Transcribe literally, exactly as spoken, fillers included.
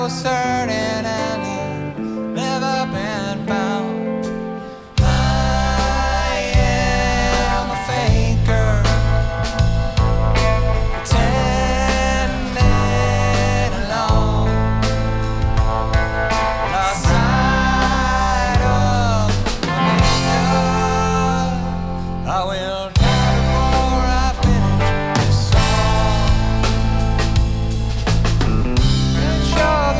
certain and he'd never been found. I am a faker, pretending alone, lost sight of the maker. I will die.